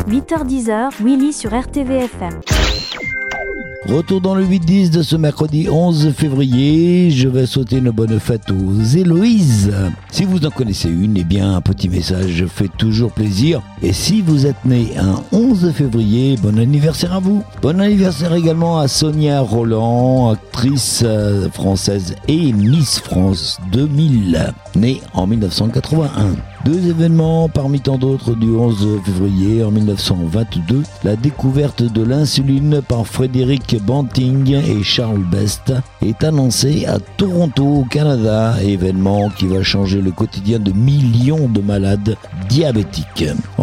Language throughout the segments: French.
8h-10h, Willy sur RTVFM. Retour dans le 8-10 de ce mercredi 11 février. Je vais souhaiter une bonne fête aux Héloïse. Si vous en connaissez une, eh bien un petit message fait toujours plaisir. Et si vous êtes né un 11 février, bon anniversaire à vous. Bon anniversaire également à Sonia Roland, actrice française et Miss France 2000, née en 1981. Deux événements parmi tant d'autres du 11 février en 1922, la découverte de l'insuline par Frédéric Banting et Charles Best est annoncée à Toronto au Canada, événement qui va changer le quotidien de millions de malades diabétiques. En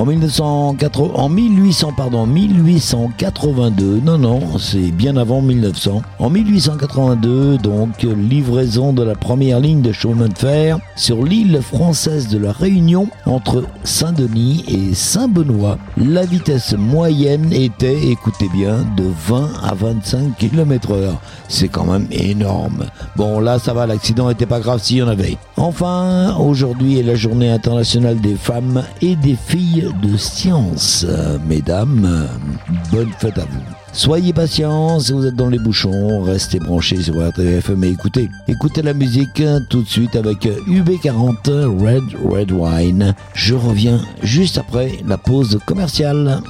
1882, non, c'est bien avant 1900. En 1882, donc, livraison de la première ligne de chemin de fer sur l'île française de la Réunion entre Saint-Denis et Saint-Benoît. La vitesse moyenne était, écoutez bien, de 20 à 25 km/h. C'est quand même énorme. Bon, là, ça va, l'accident n'était pas grave s'il y en avait. Enfin, aujourd'hui est la journée internationale des femmes et des filles de science. Mesdames, bonne fête à vous. Soyez patients, si vous êtes dans les bouchons, restez branchés sur RTVFM et écoutez la musique tout de suite avec UB40 Red Wine. Je reviens juste après la pause commerciale.